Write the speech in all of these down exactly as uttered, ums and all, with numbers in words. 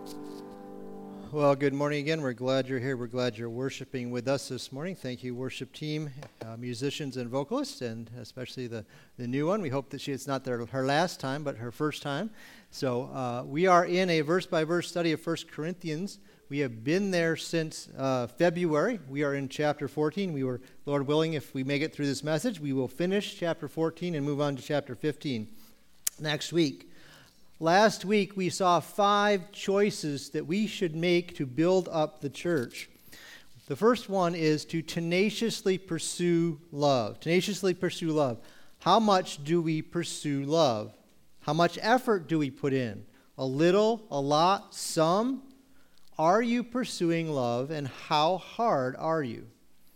Well, good morning again. We're glad you're here. We're glad you're worshiping with us this morning. Thank you, worship team, uh, musicians and vocalists, and especially the, the new one. We hope that she it's not their, her last time, but her first time. So uh, we are in a verse-by-verse study of First Corinthians. We have been there since uh, February. We are in chapter fourteen. We were, Lord willing, if we make it through this message, we will finish chapter fourteen and move on to chapter fifteen next week. Last week, we saw five choices that we should make to build up the church. The first one is to tenaciously pursue love. Tenaciously pursue love. How much do we pursue love? How much effort do we put in? A little, a lot, some? Are you pursuing love, and how hard are you?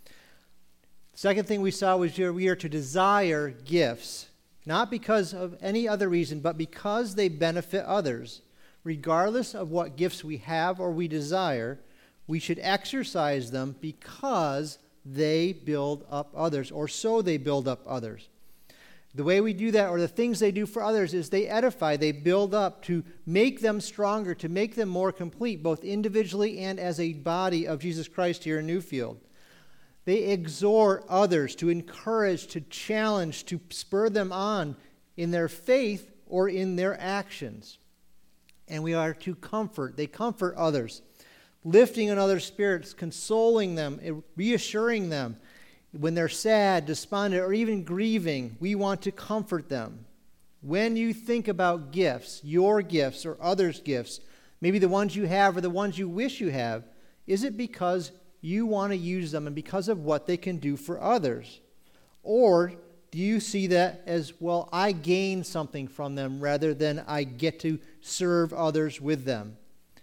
Second thing we saw was we are to desire gifts. Not because of any other reason, but because they benefit others. Regardless of what gifts we have or we desire, we should exercise them because they build up others, or so they build up others. The way we do that, or the things they do for others, is they edify, they build up to make them stronger, to make them more complete, both individually and as a body of Jesus Christ here in Newfield. They exhort others, to encourage, to challenge, to spur them on in their faith or in their actions. And we are to comfort. They comfort others, lifting another's spirits, consoling them, reassuring them. When they're sad, despondent, or even grieving, we want to comfort them. When you think about gifts, your gifts or others' gifts, maybe the ones you have or the ones you wish you have, is it because you want to use them and because of what they can do for others? Or do you see that as, well, I gain something from them rather than I get to serve others with them?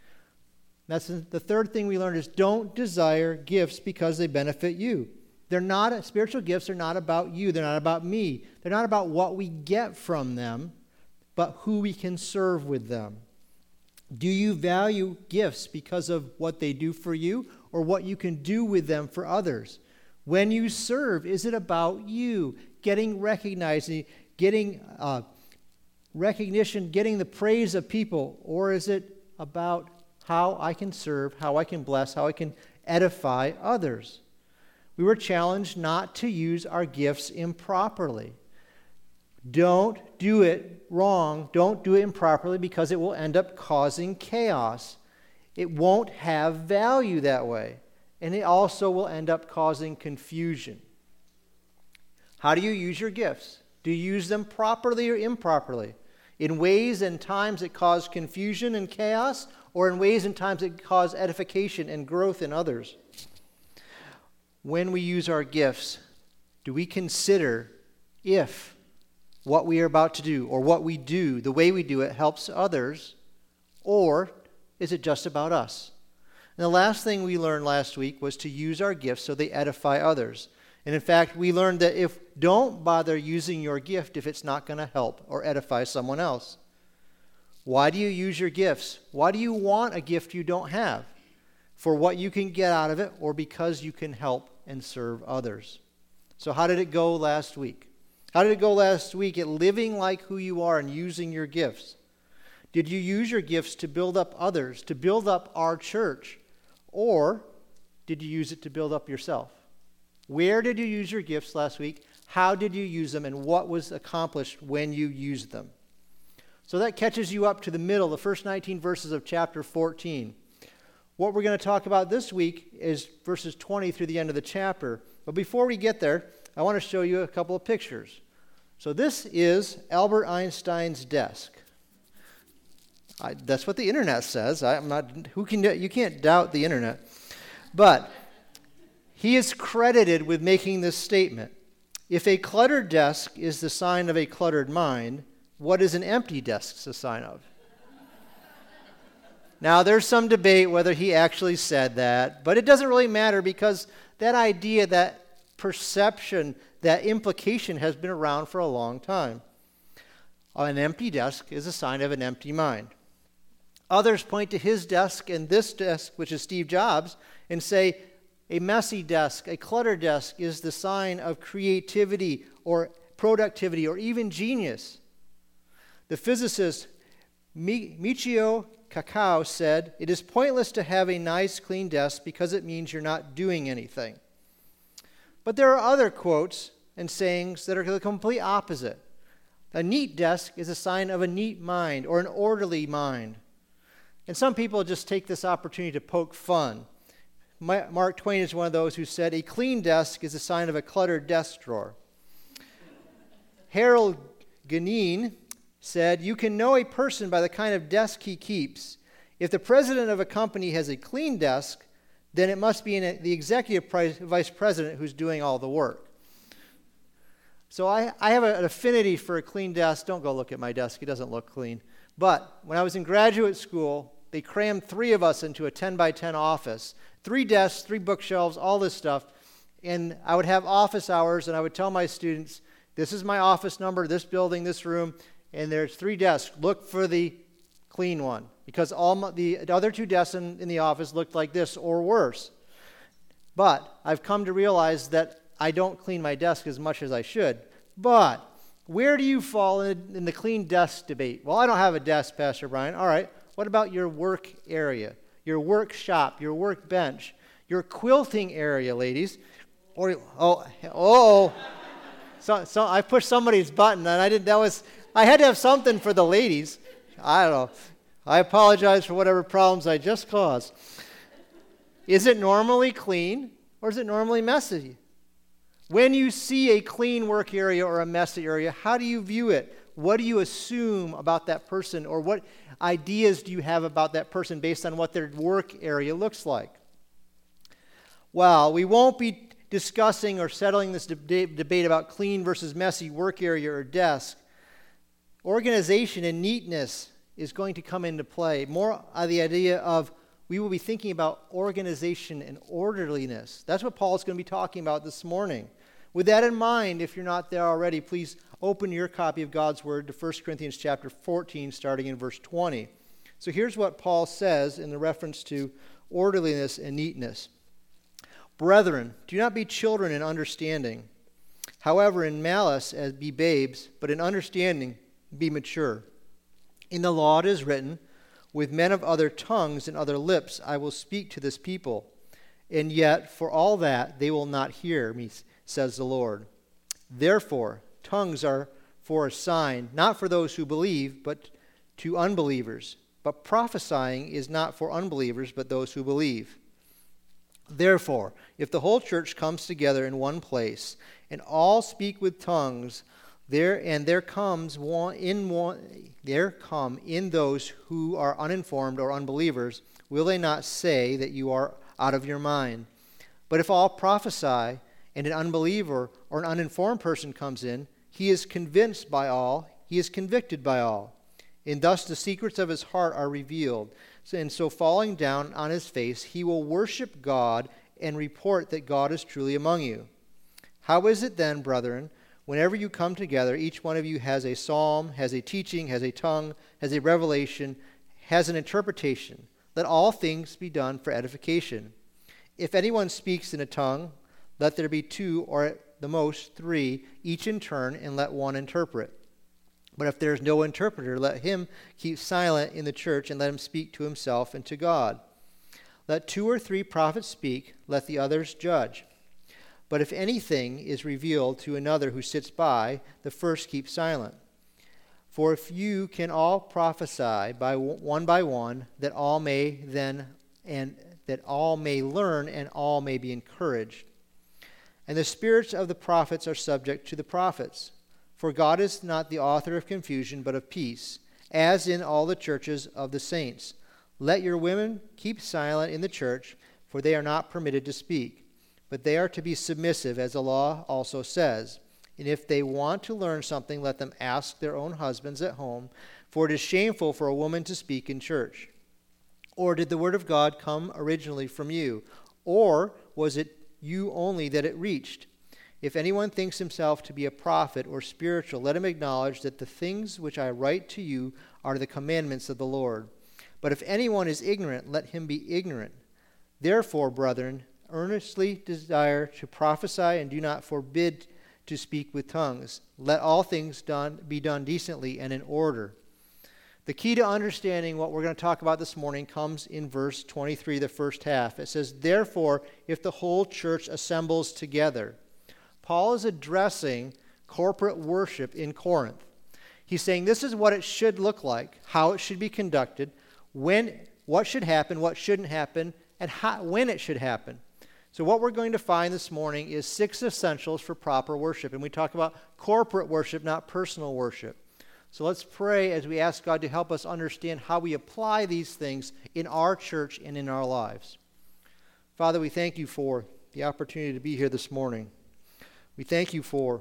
That's the third thing we learned is don't desire gifts because they benefit you. They're not, spiritual gifts are not about you. They're not about me. They're not about what we get from them, but who we can serve with them. Do you value gifts because of what they do for you or what you can do with them for others? When you serve, is it about you getting recognized, getting uh, recognition, getting the praise of people, or is it about how I can serve, how I can bless, how I can edify others? We were challenged not to use our gifts improperly. Don't do it wrong. Don't do it improperly because it will end up causing chaos. It won't have value that way. And it also will end up causing confusion. How do you use your gifts? Do you use them properly or improperly? In ways and times that cause confusion and chaos, or in ways and times that cause edification and growth in others? When we use our gifts, do we consider if what we are about to do or what we do, the way we do it, helps others, or is it just about us? And the last thing we learned last week was to use our gifts so they edify others. And in fact, we learned that if don't bother using your gift if it's not going to help or edify someone else. Why do you use your gifts? Why do you want a gift you don't have? For what you can get out of it, or because you can help and serve others. So how did it go last week? How did it go last week at living like who you are and using your gifts? Did you use your gifts to build up others, to build up our church? Or did you use it to build up yourself? Where did you use your gifts last week? How did you use them? And what was accomplished when you used them? So that catches you up to the middle, the first nineteen verses of chapter fourteen. What we're going to talk about this week is verses twenty through the end of the chapter. But before we get there, I want to show you a couple of pictures. So this is Albert Einstein's desk. I, that's what the internet says. I, I'm not. Who can? You can't doubt the internet. But he is credited with making this statement: if a cluttered desk is the sign of a cluttered mind, what is an empty desk a sign of? Now, there's some debate whether he actually said that, but it doesn't really matter because that idea, that perception, that implication has been around for a long time. An empty desk is a sign of an empty mind. Others point to his desk and this desk, which is Steve Jobs, and say a messy desk, a cluttered desk is the sign of creativity or productivity or even genius. The physicist Michio Cacao said, "It is pointless to have a nice, clean desk because it means you're not doing anything." But there are other quotes and sayings that are the complete opposite. A neat desk is a sign of a neat mind or an orderly mind. And some people just take this opportunity to poke fun. Mark Twain is one of those who said, "A clean desk is a sign of a cluttered desk drawer." Harold Ganine said, "You can know a person by the kind of desk he keeps. If the president of a company has a clean desk, then it must be an, the executive vice president who's doing all the work." So I, I have a, an affinity for a clean desk. Don't go look at my desk. It doesn't look clean. But when I was in graduate school, they crammed three of us into a ten by ten office. Three desks, three bookshelves, all this stuff. And I would have office hours, and I would tell my students, "This is my office number, this building, this room, and there's three desks. Look for the clean one." Because all my, the other two desks in, in the office looked like this or worse. But I've come to realize that I don't clean my desk as much as I should. But where do you fall in, in the clean desk debate? Well, I don't have a desk, Pastor Brian. All right. What about your work area, your workshop, your workbench, your quilting area, ladies? Or oh oh, so so I pushed somebody's button, and I didn't. That was I had to have something for the ladies. I don't know. I apologize for whatever problems I just caused. Is it normally clean, or is it normally messy? When you see a clean work area or a messy area, how do you view it? What do you assume about that person, or what ideas do you have about that person based on what their work area looks like? Well, we won't be discussing or settling this deb- debate about clean versus messy work area or desk. Organization and neatness is going to come into play. More on the idea of we will be thinking about organization and orderliness. That's what Paul is going to be talking about this morning. With that in mind, if you're not there already, please open your copy of God's Word to First Corinthians chapter fourteen, starting in verse twenty. So here's what Paul says in the reference to orderliness and neatness. "Brethren, do not be children in understanding. However, in malice as be babes, but in understanding be mature. In the law it is written, with men of other tongues and other lips I will speak to this people. And yet, for all that, they will not hear me, says the Lord. Therefore, tongues are for a sign, not for those who believe, but to unbelievers. But prophesying is not for unbelievers, but those who believe. Therefore, if the whole church comes together in one place, and all speak with tongues, there and there comes one in one there come in those who are uninformed or unbelievers, will they not say that you are out of your mind? But if all prophesy, and an unbeliever or an uninformed person comes in, he is convinced by all, he is convicted by all. And thus the secrets of his heart are revealed. And so falling down on his face, he will worship God and report that God is truly among you. How is it then, brethren, whenever you come together, each one of you has a psalm, has a teaching, has a tongue, has a revelation, has an interpretation. Let all things be done for edification. If anyone speaks in a tongue, let there be two or at the most three, each in turn, and let one interpret. But if there is no interpreter, let him keep silent in the church, and let him speak to himself and to God. Let two or three prophets speak, let the others judge. But if anything is revealed to another who sits by, the first keep silent. For if you can all prophesy by one by one, that all may then and that all may learn and all may be encouraged. And the spirits of the prophets are subject to the prophets. For God is not the author of confusion, but of peace, as in all the churches of the saints. Let your women keep silent in the church, for they are not permitted to speak. But they are to be submissive, as the law also says. And if they want to learn something, let them ask their own husbands at home, for it is shameful for a woman to speak in church. Or did the word of God come originally from you? Or was it you only that it reached? If anyone thinks himself to be a prophet or spiritual, let him acknowledge that the things which I write to you are the commandments of the Lord. But if anyone is ignorant, let him be ignorant. Therefore, brethren, earnestly desire to prophesy and do not forbid to speak with tongues. Let all things done be done decently and in order. The key to understanding what we're going to talk about this morning comes in verse twenty-three, the first half. It says, "Therefore, if the whole church assembles together." Paul is addressing corporate worship in Corinth. He's saying this is what it should look like, how it should be conducted, when, what should happen, what shouldn't happen, and how, when it should happen. So what we're going to find this morning is six essentials for proper worship. And we talk about corporate worship, not personal worship. So let's pray as we ask God to help us understand how we apply these things in our church and in our lives. Father, we thank you for the opportunity to be here this morning. We thank you for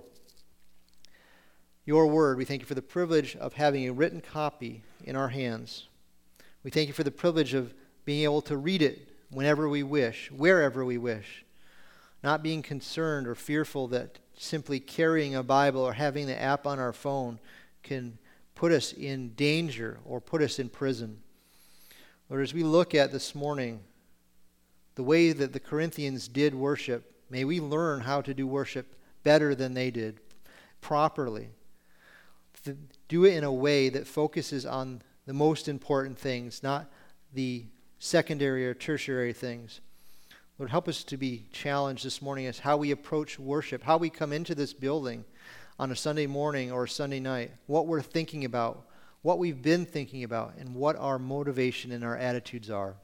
your word. We thank you for the privilege of having a written copy in our hands. We thank you for the privilege of being able to read it whenever we wish, wherever we wish, not being concerned or fearful that simply carrying a Bible or having the app on our phone can put us in danger or put us in prison. Lord, as we look at this morning the way that the Corinthians did worship, may we learn how to do worship better than they did, properly. Do it in a way that focuses on the most important things, not the secondary or tertiary things. Lord, help us to be challenged this morning as how we approach worship, how we come into this building on a Sunday morning or a Sunday night, what we're thinking about, what we've been thinking about, and what our motivation and our attitudes are.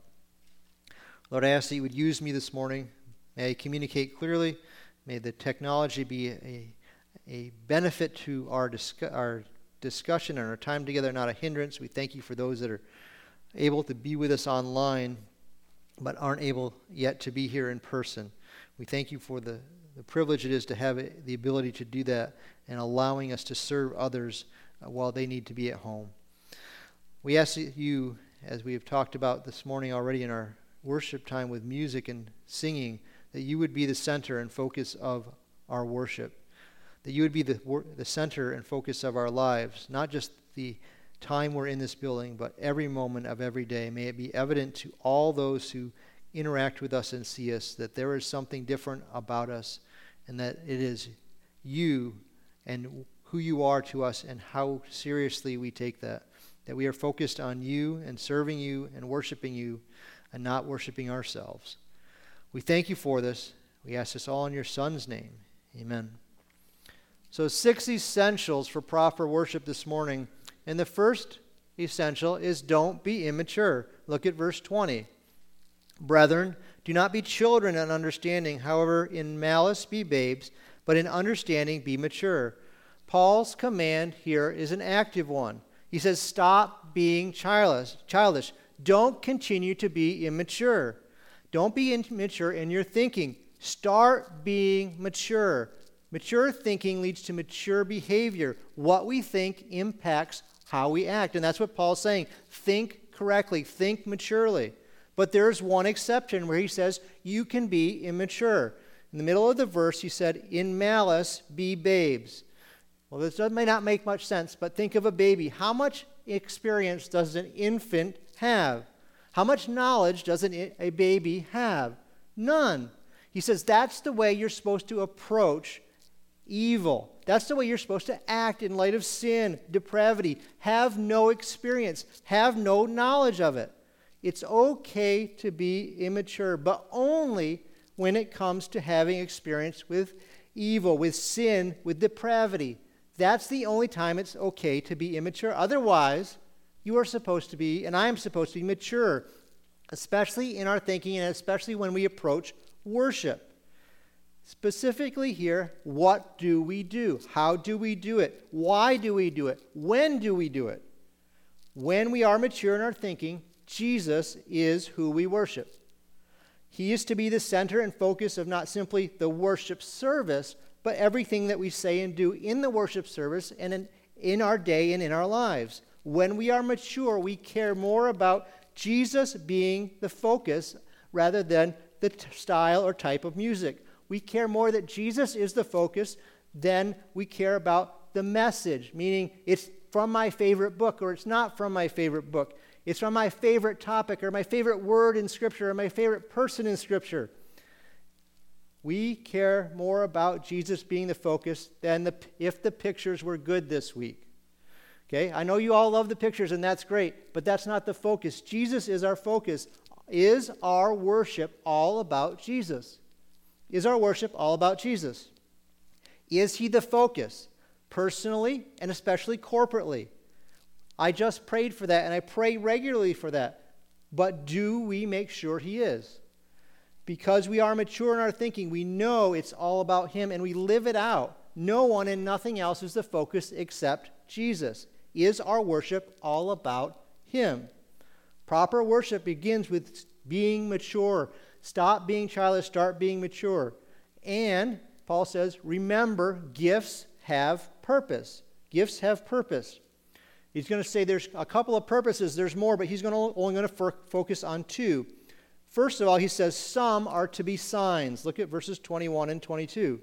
Lord, I ask that you would use me this morning. May I communicate clearly. May the technology be a, a benefit to our, discu- our discussion and our time together, not a hindrance. We thank you for those that are able to be with us online but aren't able yet to be here in person. We thank you for the, the privilege it is to have it, the ability to do that and allowing us to serve others uh, while they need to be at home. We ask that you, as we have talked about this morning already in our worship time with music and singing, that you would be the center and focus of our worship, that you would be the, the center and focus of our lives, not just the time we're in this building, but every moment of every day. May it be evident to all those who interact with us and see us that there is something different about us and that it is you and who you are to us and how seriously we take that, that we are focused on you and serving you and worshiping you and not worshiping ourselves. We thank you for this. We ask this all in your Son's name. Amen. So six essentials for proper worship this morning. And the first essential is don't be immature. Look at verse twenty. Brethren, do not be children in understanding, however, in malice be babes, but in understanding be mature. Paul's command here is an active one. He says, stop being childish. childish. Don't continue to be immature. Don't be immature in your thinking. Start being mature. Mature thinking leads to mature behavior. What we think impacts how we act. And that's what Paul's saying. Think correctly. Think maturely. But there's one exception where he says you can be immature. In the middle of the verse, he said, in malice be babes. Well, this may not make much sense, but think of a baby. How much experience does an infant have? How much knowledge does an, a baby have? None. He says that's the way you're supposed to approach evil. That's the way you're supposed to act in light of sin, depravity. Have no experience. Have no knowledge of it. It's okay to be immature, but only when it comes to having experience with evil, with sin, with depravity. That's the only time it's okay to be immature. Otherwise, you are supposed to be, and I am supposed to be mature, especially in our thinking and especially when we approach worship. Specifically here, what do we do? How do we do it? Why do we do it? When do we do it? When we are mature in our thinking, Jesus is who we worship. He is to be the center and focus of not simply the worship service, but everything that we say and do in the worship service and in, in our day and in our lives. When we are mature, we care more about Jesus being the focus rather than the t- style or type of music. We care more that Jesus is the focus than we care about the message, meaning it's from my favorite book or it's not from my favorite book. It's from my favorite topic or my favorite word in Scripture or my favorite person in Scripture. We care more about Jesus being the focus than the, if the pictures were good this week. Okay, I know you all love the pictures, and that's great, but that's not the focus. Jesus is our focus. Is our worship all about Jesus? Is our worship all about Jesus? Is he the focus, personally and especially corporately? I just prayed for that, and I pray regularly for that. But do we make sure he is? Because we are mature in our thinking, we know it's all about him, and we live it out. No one and nothing else is the focus except Jesus. Is our worship all about him? Proper worship begins with being mature. Stop being childish, start being mature. And Paul says, remember, gifts have purpose. Gifts have purpose. He's going to say there's a couple of purposes, there's more, but he's going to, only going to f- focus on two. First of all, he says some are to be signs. Look at verses twenty-one and twenty-two.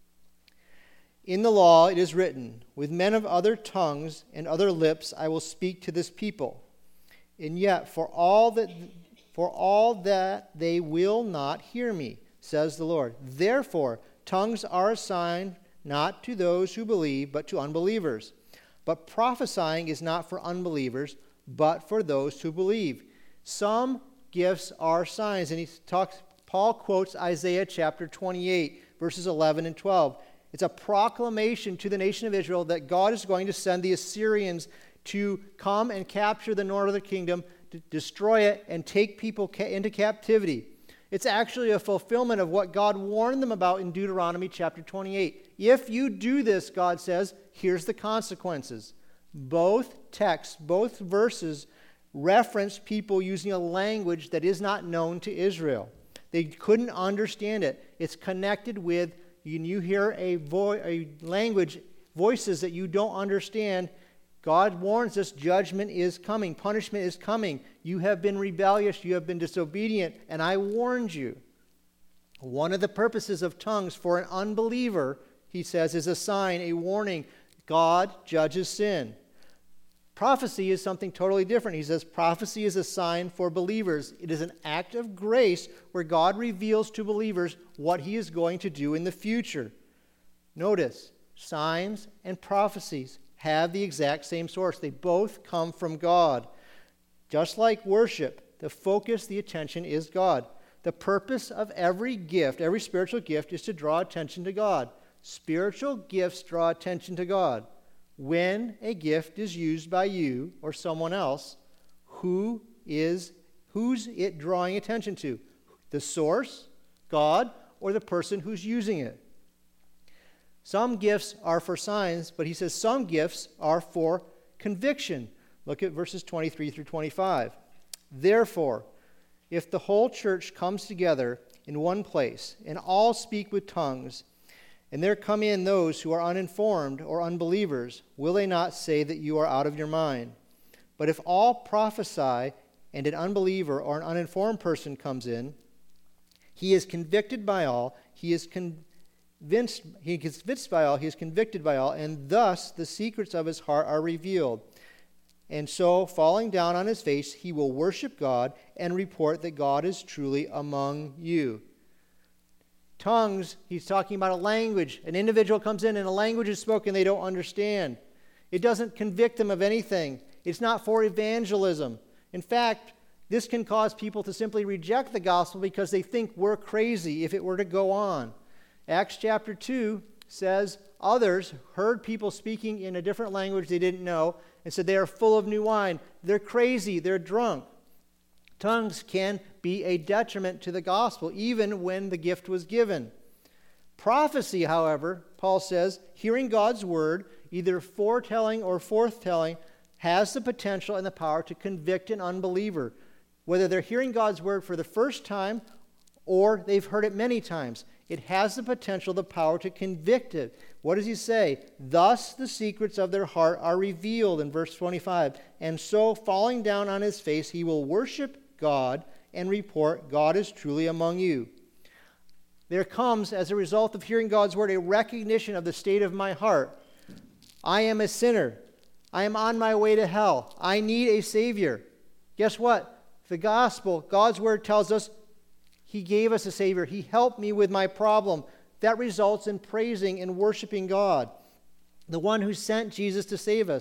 In the law it is written, with men of other tongues and other lips I will speak to this people. And yet for all that for all that they will not hear me, says the Lord. Therefore tongues are a sign not to those who believe, but to unbelievers. But prophesying is not for unbelievers, but for those who believe. Some gifts are signs. And he talks, Paul quotes Isaiah chapter twenty-eight, verses eleven and twelve. It's a proclamation to the nation of Israel that God is going to send the Assyrians to come and capture the northern kingdom, to destroy it, and take people ca- into captivity. It's actually a fulfillment of what God warned them about in Deuteronomy chapter twenty-eight. If you do this, God says, here's the consequences. Both texts, both verses reference people using a language that is not known to Israel. They couldn't understand it. It's connected with, when you hear a, vo- a language, voices that you don't understand, God warns us judgment is coming, punishment is coming. You have been rebellious, you have been disobedient, and I warned you. One of the purposes of tongues for an unbeliever, he says, is a sign, a warning. God judges sin. Prophecy is something totally different. He says prophecy is a sign for believers. It is an act of grace where God reveals to believers what he is going to do in the future. Notice, signs and prophecies have the exact same source. They both come from God. Just like worship, the focus, the attention is God. The purpose of every gift, every spiritual gift, is to draw attention to God. Spiritual gifts draw attention to God. When a gift is used by you or someone else, who is who's it drawing attention to? The source, God, or the person who's using it? Some gifts are for signs, but he says some gifts are for conviction. Look at verses twenty-three through twenty-five. Therefore, if the whole church comes together in one place and all speak with tongues, and there come in those who are uninformed or unbelievers, will they not say that you are out of your mind? But if all prophesy and an unbeliever or an uninformed person comes in, he is convicted by all, he is convinced, he is convinced by all, he is convicted by all, and thus the secrets of his heart are revealed. And so, falling down on his face, he will worship God and report that God is truly among you. Tongues, he's talking about a language. An individual comes in and a language is spoken they don't understand. It doesn't convict them of anything. It's not for evangelism. In fact, this can cause people to simply reject the gospel because they think we're crazy if it were to go on. Acts chapter two says others heard people speaking in a different language they didn't know and said they are full of new wine. They're crazy. They're drunk. Tongues can be a detriment to the gospel, even when the gift was given. Prophecy, however, Paul says, hearing God's word, either foretelling or forthtelling, has the potential and the power to convict an unbeliever, whether they're hearing God's word for the first time or they've heard it many times. It has the potential, the power to convict it. What does he say? Thus the secrets of their heart are revealed in verse twenty-five. And so, falling down on his face, he will worship God and report, God is truly among you. There comes, as a result of hearing God's word, a recognition of the state of my heart. I am a sinner. I am on my way to hell. I need a Savior. Guess what? The gospel, God's word tells us he gave us a Savior. He helped me with my problem. That results in praising and worshiping God, the one who sent Jesus to save us.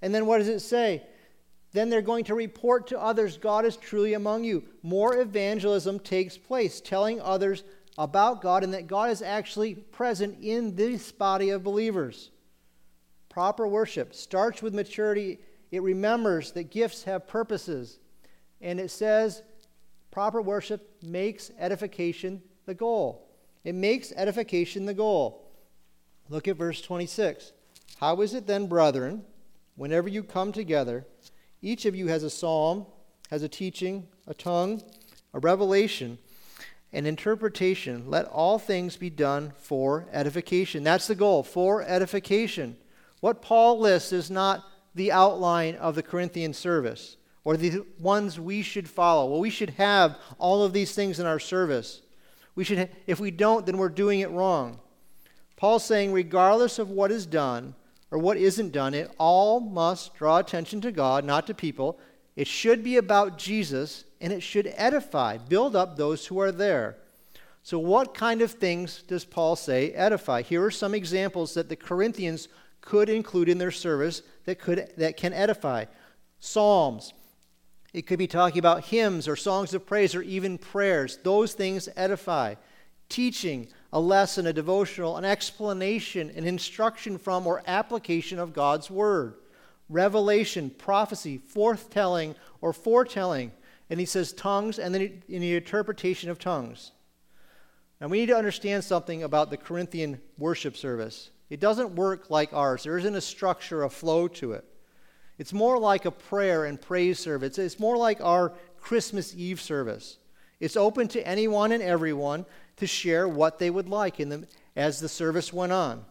And then what does it say? Then they're going to report to others, God is truly among you. More evangelism takes place, telling others about God and that God is actually present in this body of believers. Proper worship starts with maturity. It remembers that gifts have purposes. And it says proper worship makes edification the goal. It makes edification the goal. Look at verse twenty-six. How is it then, brethren, whenever you come together, each of you has a psalm, has a teaching, a tongue, a revelation, an interpretation. Let all things be done for edification. That's the goal, for edification. What Paul lists is not the outline of the Corinthian service or the ones we should follow. Well, we should have all of these things in our service. We should, if we don't, then we're doing it wrong. Paul's saying, regardless of what is done or what isn't done, it all must draw attention to God, not to people. It should be about Jesus, and it should edify, build up those who are there. So what kind of things does Paul say edify? Here are some examples that the Corinthians could include in their service that could that can edify. Psalms. It could be talking about hymns or songs of praise or even prayers. Those things edify. Teaching, a lesson, a devotional, an explanation, an instruction from or application of God's word. Revelation, prophecy, forthtelling or foretelling. And he says tongues and then in the interpretation of tongues. Now we need to understand something about the Corinthian worship service. It doesn't work like ours. There isn't a structure, a flow to it. It's more like a prayer and praise service. It's more like our Christmas Eve service. It's open to anyone and everyone to share what they would like in the, as the service went on.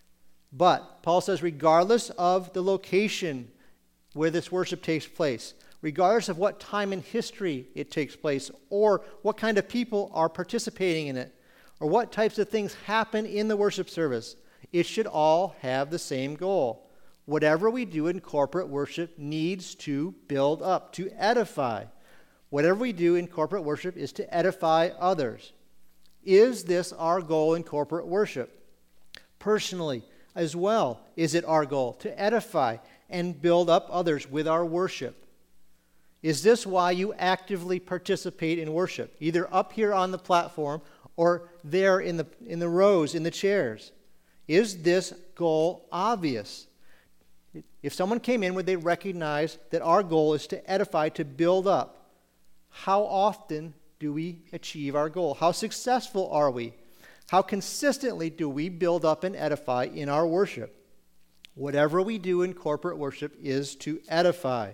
But Paul says regardless of the location where this worship takes place, regardless of what time in history it takes place, or what kind of people are participating in it, or what types of things happen in the worship service, it should all have the same goal. Whatever we do in corporate worship needs to build up, to edify. Whatever we do in corporate worship is to edify others. Is this our goal in corporate worship? Personally, as well, is it our goal to edify and build up others with our worship? Is this why you actively participate in worship, either up here on the platform or there in the in the rows, in the chairs? Is this goal obvious? If someone came in, would they recognize that our goal is to edify, to build up? How often do we achieve our goal? How successful are we? How consistently do we build up and edify in our worship? Whatever we do in corporate worship is to edify.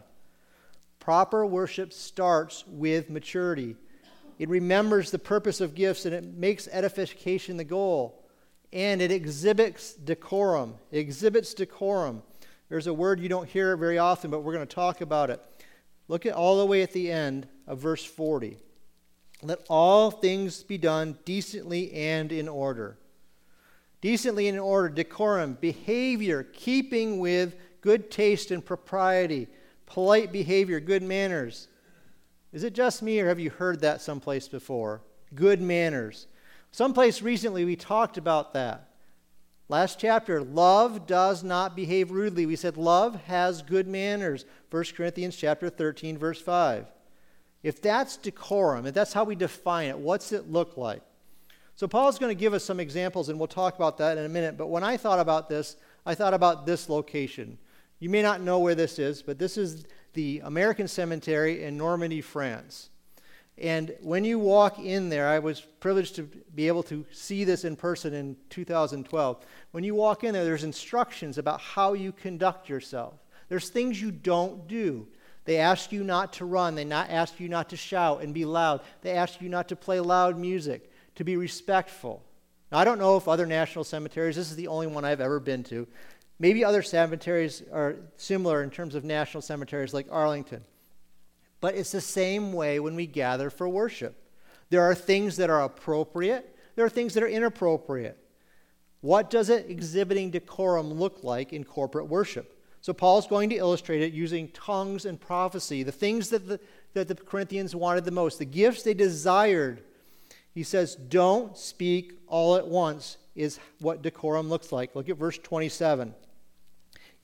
Proper worship starts with maturity. It remembers the purpose of gifts and it makes edification the goal. And it exhibits decorum. It exhibits decorum. There's a word you don't hear very often, but we're going to talk about it. Look at all the way at the end of verse forty. Let all things be done decently and in order. Decently and in order, decorum, behavior, keeping with good taste and propriety, polite behavior, good manners. Is it just me, or have you heard that someplace before? Good manners. Someplace recently we talked about that. Last chapter, love does not behave rudely. We said love has good manners. First Corinthians chapter thirteen, verse five. If that's decorum, if that's how we define it, what's it look like? So Paul's going to give us some examples, and we'll talk about that in a minute. But when I thought about this, I thought about this location. You may not know where this is, but this is the American Cemetery in Normandy, France. And when you walk in there, I was privileged to be able to see this in person in two thousand twelve. When you walk in there, there's instructions about how you conduct yourself. There's things you don't do. They ask you not to run. They not ask you not to shout and be loud. They ask you not to play loud music, to be respectful. Now, I don't know if other national cemeteries, this is the only one I've ever been to. Maybe other cemeteries are similar in terms of national cemeteries like Arlington. But it's the same way when we gather for worship. There are things that are appropriate. There are things that are inappropriate. What does it exhibiting decorum look like in corporate worship? So Paul's going to illustrate it using tongues and prophecy, the things that the, that the Corinthians wanted the most, the gifts they desired. He says, don't speak all at once is what decorum looks like. Look at verse twenty-seven.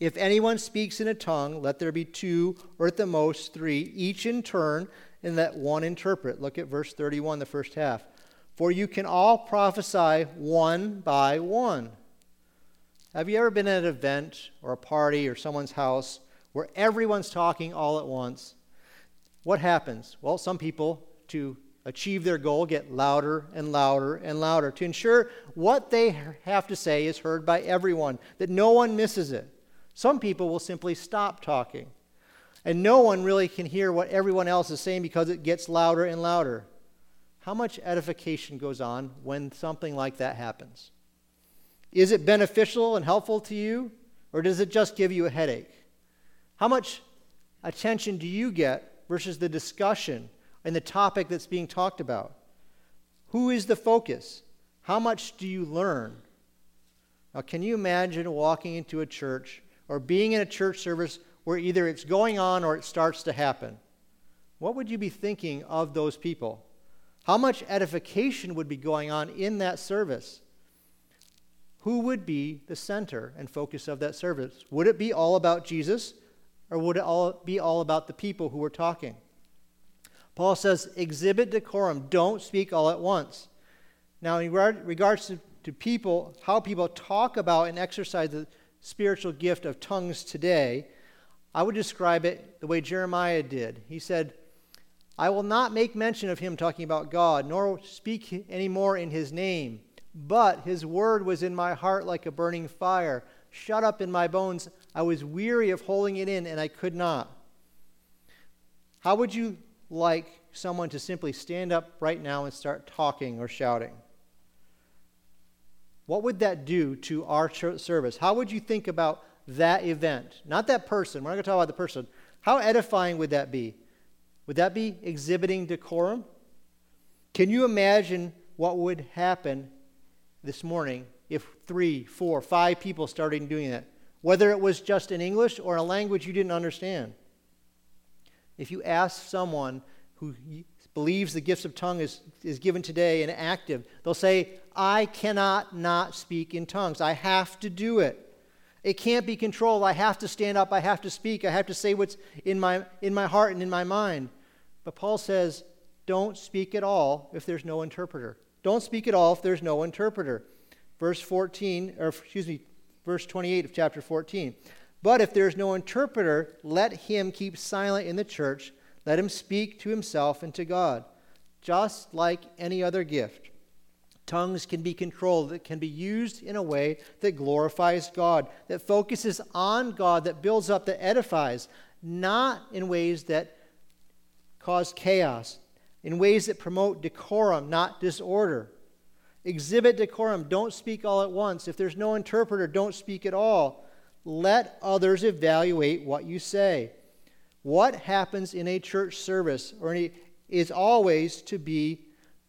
If anyone speaks in a tongue, let there be two, or at the most three, each in turn, and let one interpret. Look at verse thirty-one, the first half. For you can all prophesy one by one. Have you ever been at an event or a party or someone's house where everyone's talking all at once? What happens? Well, some people, to achieve their goal, get louder and louder and louder to ensure what they have to say is heard by everyone, that no one misses it. Some people will simply stop talking, and no one really can hear what everyone else is saying because it gets louder and louder. How much edification goes on when something like that happens? Is it beneficial and helpful to you, or does it just give you a headache? How much attention do you get versus the discussion and the topic that's being talked about? Who is the focus? How much do you learn? Now, can you imagine walking into a church or being in a church service where either it's going on or it starts to happen? What would you be thinking of those people? How much edification would be going on in that service? Who would be the center and focus of that service? Would it be all about Jesus, or would it all be all about the people who were talking? Paul says, exhibit decorum. Don't speak all at once. Now, in regard, regards to, to people, how people talk about and exercise the spiritual gift of tongues today, I would describe it the way Jeremiah did. He said, I will not make mention of him, talking about God, nor speak any more in his name. But his word was in my heart like a burning fire, shut up in my bones. I was weary of holding it in, and I could not. How would you like someone to simply stand up right now and start talking or shouting? What would that do to our church service? How would you think about that event? Not that person. We're not going to talk about the person. How edifying would that be? Would that be exhibiting decorum? Can you imagine what would happen this morning if three, four, five people started doing that? Whether it was just in English or a language you didn't understand. If you ask someone who believes the gifts of tongue is, is given today and active, they'll say, I cannot not speak in tongues. I have to do it. It can't be controlled. I have to stand up. I have to speak. I have to say what's in my in my heart and in my mind. But Paul says, don't speak at all if there's no interpreter. Don't speak at all if there's no interpreter. Verse fourteen, or excuse me, verse twenty-eight of chapter fourteen. But if there's no interpreter, let him keep silent in the church. Let him speak to himself and to God. Just like any other gift, tongues can be controlled. It can be used in a way that glorifies God, that focuses on God, that builds up, that edifies, not in ways that cause chaos, in ways that promote decorum, not disorder. Exhibit decorum. Don't speak all at once. If there's no interpreter, don't speak at all. Let others evaluate what you say. What happens in a church service or any, is always to be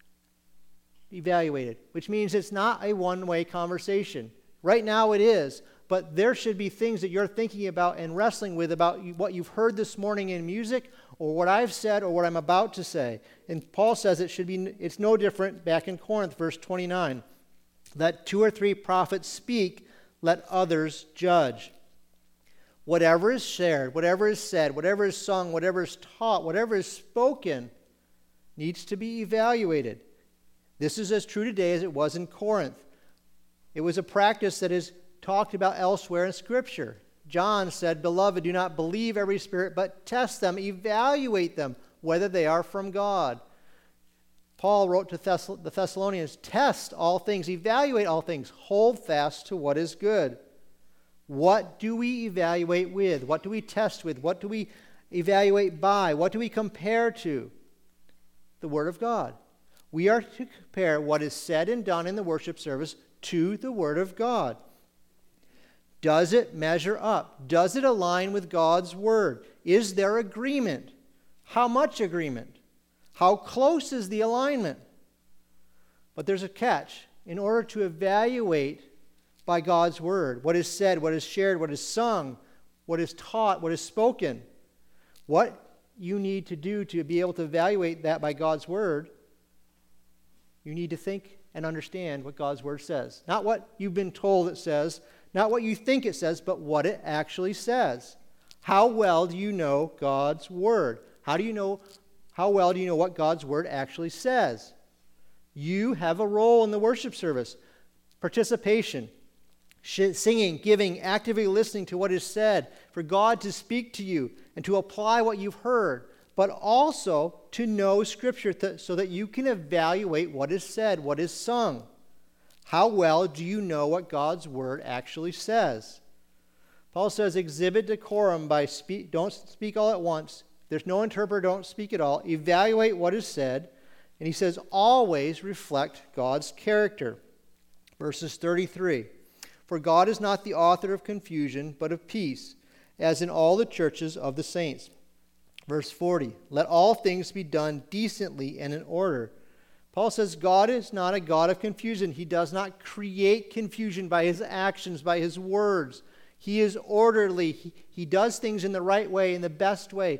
evaluated, which means it's not a one-way conversation. Right now it is, but there should be things that you're thinking about and wrestling with about what you've heard this morning in music or what I've said or what I'm about to say. And Paul says it should be, it's no different back in Corinth, verse twenty-nine. Let two or three prophets speak, let others judge. Whatever is shared, whatever is said, whatever is sung, whatever is taught, whatever is spoken needs to be evaluated. This is as true today as it was in Corinth. It was a practice that is talked about elsewhere in Scripture. John said, Beloved, do not believe every spirit, but test them, evaluate them, whether they are from God. Paul wrote to Thess- the Thessalonians, Test all things, evaluate all things, hold fast to what is good. What do we evaluate with? What do we test with? What do we evaluate by? What do we compare to? The Word of God. We are to compare what is said and done in the worship service to the Word of God. Does it measure up? Does it align with God's Word? Is there agreement? How much agreement? How close is the alignment? But there's a catch. In order to evaluate by God's Word what is said, what is shared, what is sung, what is taught, what is spoken, what you need to do to be able to evaluate that by God's Word, you need to think and understand what God's Word says. Not what you've been told it says, Not what you think it says, but what it actually says. How well do you know God's Word? How do you know, how well do you know what God's Word actually says? You have a role in the worship service. Participation, singing, giving, actively listening to what is said, for God to speak to you and to apply what you've heard, but also to know Scripture th- so that you can evaluate what is said, what is sung. How well do you know what God's Word actually says? Paul says, exhibit decorum by speak, don't speak all at once. There's no interpreter, don't speak at all. Evaluate what is said. And he says, always reflect God's character. Verses thirty-three, for God is not the author of confusion, but of peace, as in all the churches of the saints. Verse forty, let all things be done decently and in order. Paul says God is not a God of confusion. He does not create confusion by his actions, by his words. He is orderly. He, he does things in the right way, in the best way.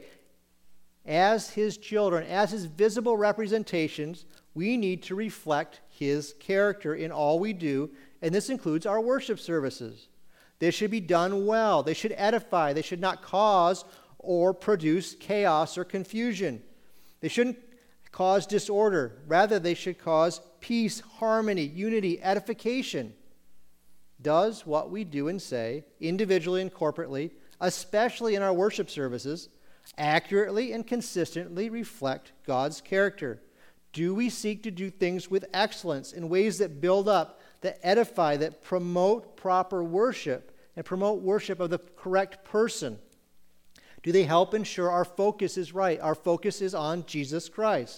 As his children, as his visible representations, we need to reflect his character in all we do, and this includes our worship services. They should be done well. They should edify. They should not cause or produce chaos or confusion. They shouldn't cause disorder. Rather, they should cause peace, harmony, unity, edification. Does what we do and say, individually and corporately, especially in our worship services, accurately and consistently reflect God's character? Do we seek to do things with excellence in ways that build up, that edify, that promote proper worship and promote worship of the correct person? Do they help ensure our focus is right? Our focus is on Jesus Christ.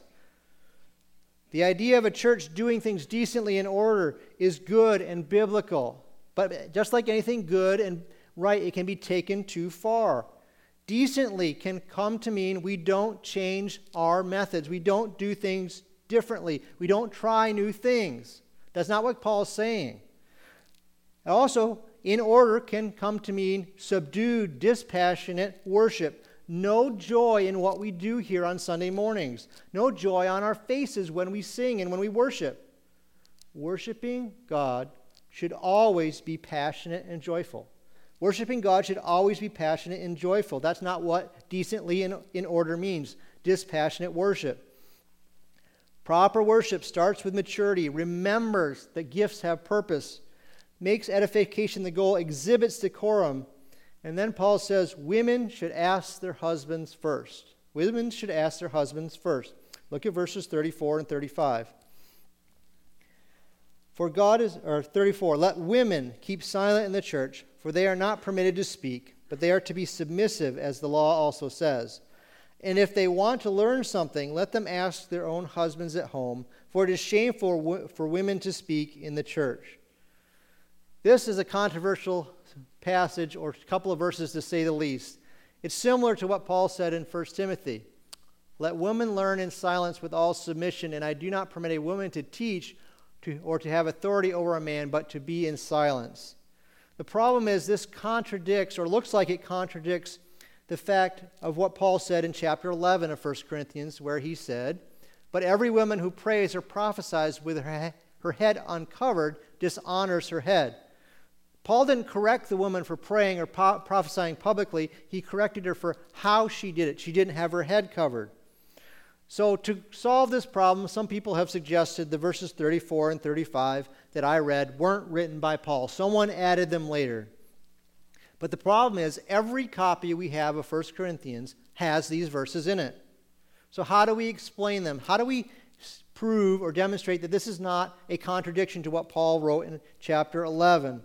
The idea of a church doing things decently in order is good and biblical. But just like anything good and right, it can be taken too far. Decently can come to mean we don't change our methods. We don't do things differently. We don't try new things. That's not what Paul's saying. Also, in order can come to mean subdued, dispassionate worship. No joy in what we do here on Sunday mornings. No joy on our faces when we sing and when we worship. Worshiping God should always be passionate and joyful. Worshiping God should always be passionate and joyful. That's not what decently in, in order means. Dispassionate worship. Proper worship starts with maturity, remembers that gifts have purpose, makes edification the goal, exhibits decorum. And then Paul says women should ask their husbands first. Women should ask their husbands first. Look at verses thirty-four and thirty-five. For God is, or thirty-four, let women keep silent in the church, for they are not permitted to speak, but they are to be submissive, as the law also says. And if they want to learn something, let them ask their own husbands at home, for it is shameful for women to speak in the church. This is a controversial passage, or a couple of verses to say the least. It's similar to what Paul said in First Timothy. Let women learn in silence with all submission, and I do not permit a woman to teach to, or to have authority over a man, but to be in silence. The problem is this contradicts, or looks like it contradicts, the fact of what Paul said in chapter eleven of First Corinthians, where he said, but every woman who prays or prophesies with her, her head uncovered dishonors her head. Paul didn't correct the woman for praying or po- prophesying publicly. He corrected her for how she did it. She didn't have her head covered. So to solve this problem, some people have suggested the verses thirty-four and thirty-five that I read weren't written by Paul. Someone added them later. But the problem is every copy we have of First Corinthians has these verses in it. So how do we explain them? How do we prove or demonstrate that this is not a contradiction to what Paul wrote in chapter eleven?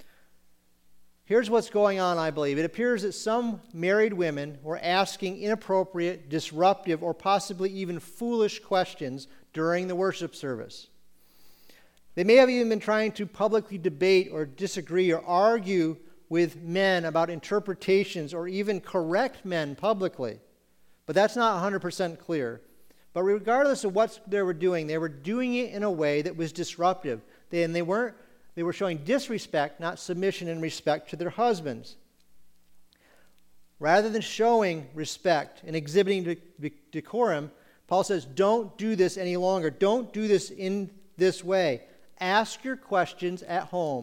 Here's what's going on, I believe. It appears that some married women were asking inappropriate, disruptive, or possibly even foolish questions during the worship service. They may have even been trying to publicly debate or disagree or argue with men about interpretations or even correct men publicly. But that's not one hundred percent clear. But regardless of what they were doing, they were doing it in a way that was disruptive. They, and they weren't They were showing disrespect, not submission and respect to their husbands. Rather than showing respect and exhibiting de- decorum, Paul says, don't do this any longer. Don't do this in this way. Ask your questions at home.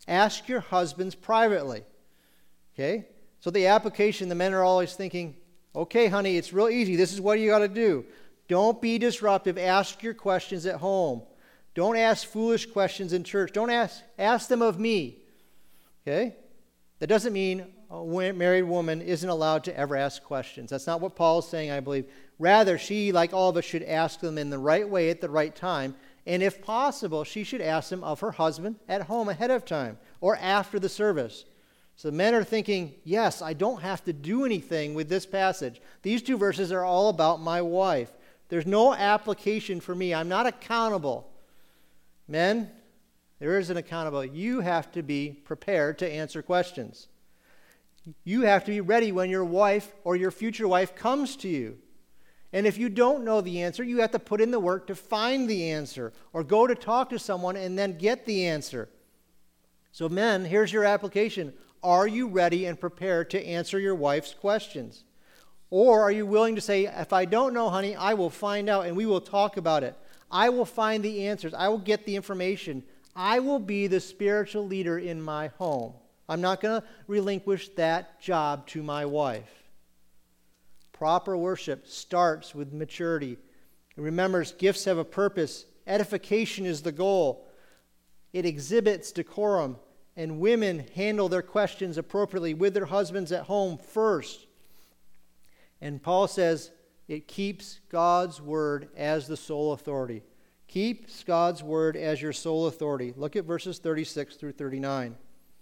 Ask your husbands privately. Okay? So the application, the men are always thinking, okay, honey, it's real easy. This is what you got to do. Don't be disruptive. Ask your questions at home. Don't ask foolish questions in church. Don't ask, ask them of me. Okay? That doesn't mean a married woman isn't allowed to ever ask questions. That's not what Paul is saying, I believe. Rather, she, like all of us, should ask them in the right way at the right time. And if possible, she should ask them of her husband at home ahead of time or after the service. So men are thinking, yes, I don't have to do anything with this passage. These two verses are all about my wife. There's no application for me. I'm not accountable. Men, there is an accountable. You have to be prepared to answer questions. You have to be ready when your wife or your future wife comes to you. And if you don't know the answer, you have to put in the work to find the answer or go to talk to someone and then get the answer. So men, here's your application. Are you ready and prepared to answer your wife's questions? Or are you willing to say, if I don't know, honey, I will find out and we will talk about it. I will find the answers. I will get the information. I will be the spiritual leader in my home. I'm not going to relinquish that job to my wife. Proper worship starts with maturity. It remembers gifts have a purpose. Edification is the goal. It exhibits decorum. And women handle their questions appropriately with their husbands at home first. And Paul says it keeps God's word as the sole authority. Keeps God's word as your sole authority. Look at verses thirty-six through thirty-nine.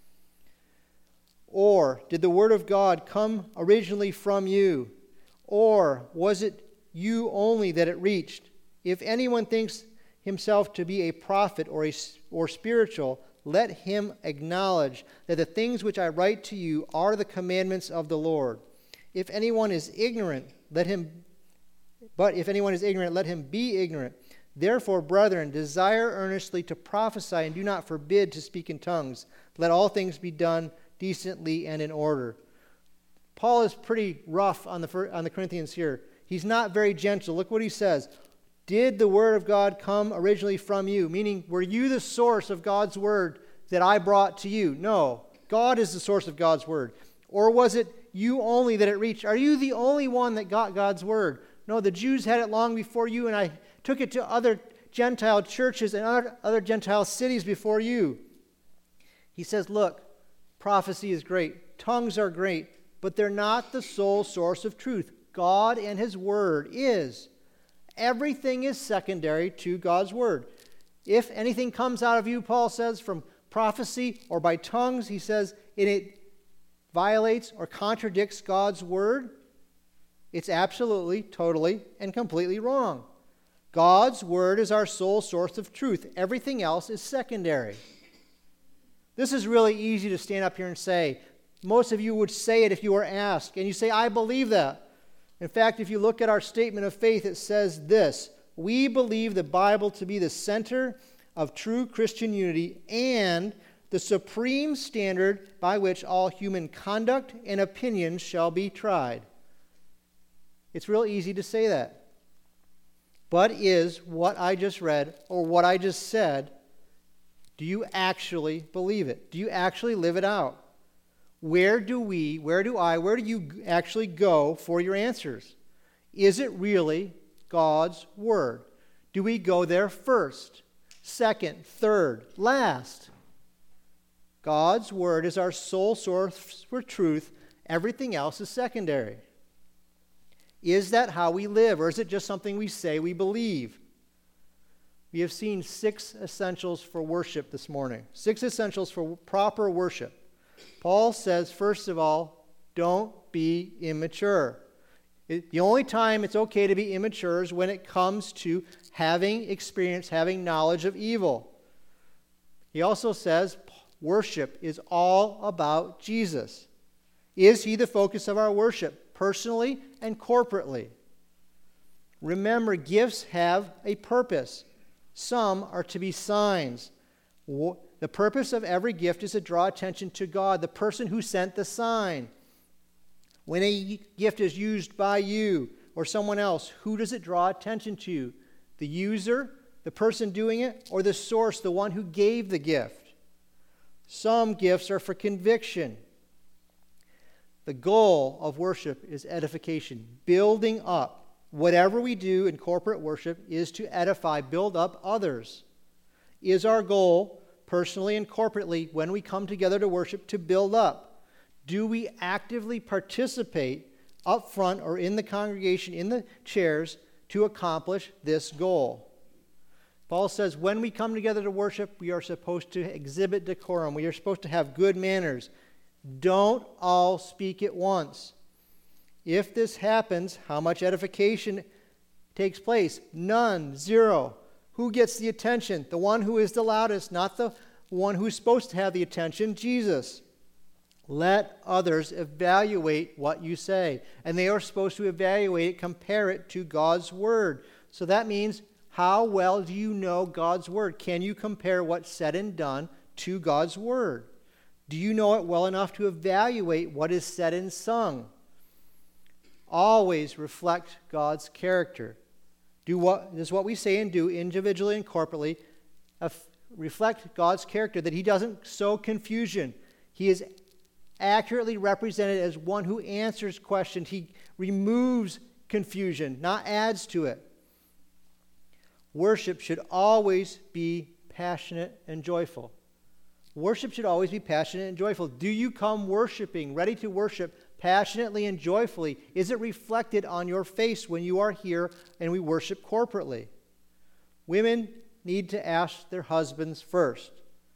Or did the word of God come originally from you? Or was it you only that it reached? If anyone thinks himself to be a prophet or, a, or spiritual, let him acknowledge that the things which I write to you are the commandments of the Lord. If anyone is ignorant, let him, but if anyone is ignorant, let him be ignorant. Therefore, brethren, desire earnestly to prophesy and do not forbid to speak in tongues. Let all things be done decently and in order. Paul is pretty rough on the, on the Corinthians here. He's not very gentle. Look what he says. Did the word of God come originally from you? Meaning, were you the source of God's word that I brought to you? No. God is the source of God's word. Or was it you only that it reached? Are you the only one that got God's word? No, the Jews had it long before you, and I took it to other Gentile churches and other, other Gentile cities before you. He says, look, prophecy is great. Tongues are great. But they're not the sole source of truth. God and his word is. Everything is secondary to God's word. If anything comes out of you, Paul says, from prophecy or by tongues, he says, and it violates or contradicts God's word, it's absolutely, totally, and completely wrong. God's word is our sole source of truth. Everything else is secondary. This is really easy to stand up here and say. Most of you would say it if you were asked, and you say, I believe that. In fact, if you look at our statement of faith, it says this: we believe the Bible to be the center of true Christian unity and the supreme standard by which all human conduct and opinions shall be tried. It's real easy to say that. But is what I just read or what I just said, do you actually believe it? Do you actually live it out? Where do we, where do I, where do you actually go for your answers? Is it really God's word? Do we go there first, second, third, last? God's word is our sole source for truth. Everything else is secondary. Is that how we live, or is it just something we say we believe? We have seen six essentials for worship this morning. Six essentials for proper worship. Paul says, first of all, don't be immature. It, the only time it's okay to be immature is when it comes to having experience, having knowledge of evil. He also says worship is all about Jesus. Is he the focus of our worship, personally and corporately? Remember, gifts have a purpose. Some are to be signs. The purpose of every gift is to draw attention to God, the person who sent the sign. When a gift is used by you or someone else, who does it draw attention to? The user, the person doing it, or the source, the one who gave the gift? Some gifts are for conviction. The goal of worship is edification, building up. Whatever we do in corporate worship is to edify, build up others. Is our goal, personally and corporately, when we come together to worship, to build up? Do we actively participate up front or in the congregation, in the chairs, to accomplish this goal? Paul says when we come together to worship, we are supposed to exhibit decorum. We are supposed to have good manners. Don't all speak at once. If this happens, how much edification takes place? None. Zero. Who gets the attention? The one who is the loudest, not the one who's supposed to have the attention, Jesus. Let others evaluate what you say. And they are supposed to evaluate it, compare it to God's Word. So that means, how well do you know God's Word? Can you compare what's said and done to God's Word? Do you know it well enough to evaluate what is said and sung? Always reflect God's character. Do what is what we say and do individually and corporately. Reflect God's character, that He doesn't sow confusion. He is accurately represented as one who answers questions. He removes confusion, not adds to it. Worship should always be passionate and joyful. Worship should always be passionate and joyful. Do you come worshiping, ready to worship passionately and joyfully? Is it reflected on your face when you are here and we worship corporately? Women need to ask their husbands first.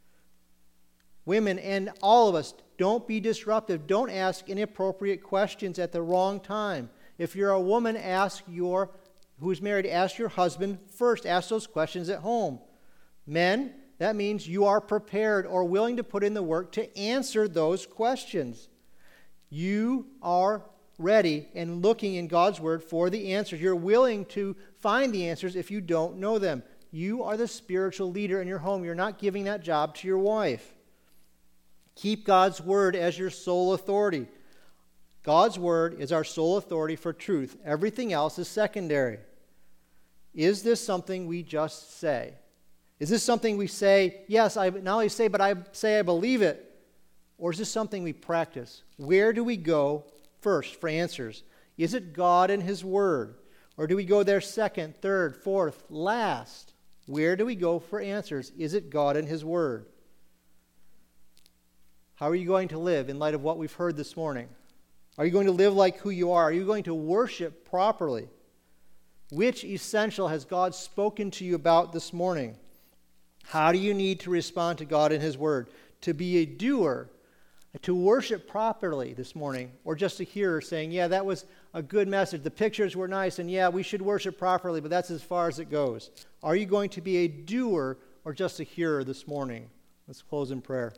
Women and all of us, don't be disruptive. Don't ask inappropriate questions at the wrong time. If you're a woman, ask your who's married, ask your husband first. Ask those questions at home. Men, that means you are prepared or willing to put in the work to answer those questions. You are ready and looking in God's Word for the answers. You're willing to find the answers if you don't know them. You are the spiritual leader in your home. You're not giving that job to your wife. Keep God's Word as your sole authority. God's Word is our sole authority for truth. Everything else is secondary. Is this something we just say? Is this something we say, yes, I not only say, but I say I believe it? Or is this something we practice? Where do we go first for answers? Is it God and His Word? Or do we go there second, third, fourth, last? Where do we go for answers? Is it God and His Word? How are you going to live in light of what we've heard this morning? Are you going to live like who you are? Are you going to worship properly? Which essential has God spoken to you about this morning? How do you need to respond to God and His Word? To be a doer, to worship properly this morning, or just a hearer saying, yeah, that was a good message. The pictures were nice, and yeah, we should worship properly, but that's as far as it goes. Are you going to be a doer or just a hearer this morning? Let's close in prayer.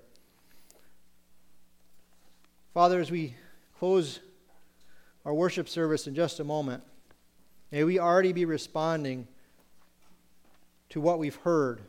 Father, as we close our worship service in just a moment, may we already be responding to what we've heard,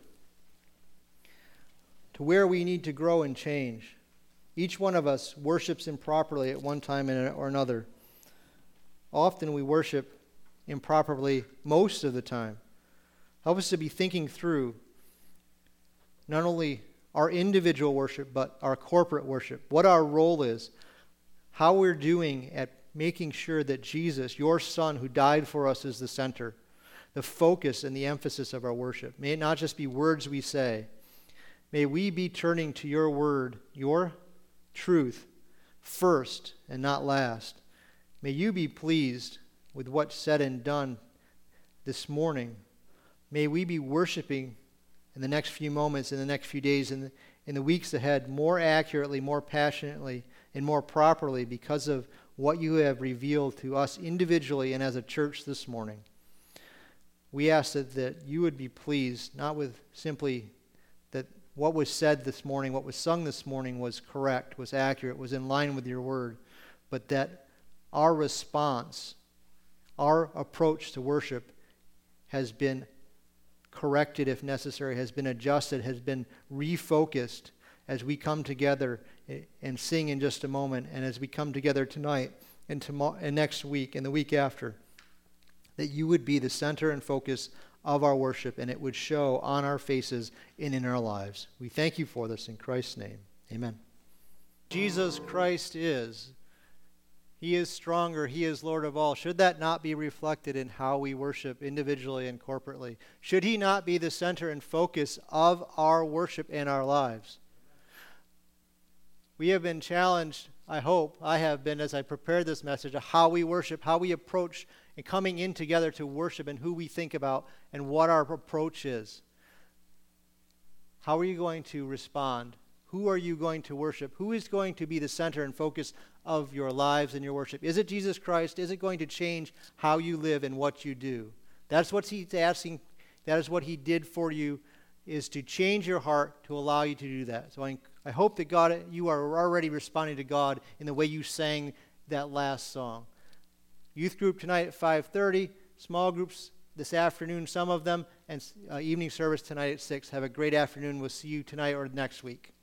to where we need to grow and change. Each one of us worships improperly at one time or another. Often we worship improperly most of the time. Help us to be thinking through not only our individual worship, but our corporate worship, what our role is, how we're doing at making sure that Jesus, your Son who died for us, is the center, the focus and the emphasis of our worship. May it not just be words we say. May we be turning to your word, your truth, first and not last. May you be pleased with what's said and done this morning. May we be worshiping in the next few moments, in the next few days, in the, in the weeks ahead, more accurately, more passionately, and more properly because of what you have revealed to us individually and as a church this morning. We ask that, that you would be pleased, not with simply that what was said this morning, what was sung this morning was correct, was accurate, was in line with your word, but that our response, our approach to worship has been corrected if necessary, has been adjusted, has been refocused as we come together and sing in just a moment, and as we come together tonight and, tomorrow, and next week and the week after, that you would be the center and focus of our worship, and it would show on our faces and in our lives. We thank you for this in Christ's name. Amen. Jesus Christ is. He is stronger. He is Lord of all. Should that not be reflected in how we worship individually and corporately? Should he not be the center and focus of our worship in our lives? We have been challenged, I hope, I have been as I prepared this message, of how we worship, how we approach and coming in together to worship and who we think about and what our approach is. How are you going to respond? Who are you going to worship? Who is going to be the center and focus of your lives and your worship? Is it Jesus Christ? Is it going to change how you live and what you do? That's what he's asking. That is what he did for you, is to change your heart to allow you to do that. So I, I hope that God, you are already responding to God in the way you sang that last song. Youth group tonight at five thirty. Small groups this afternoon, some of them, and uh, evening service tonight at six. Have a great afternoon. We'll see you tonight or next week.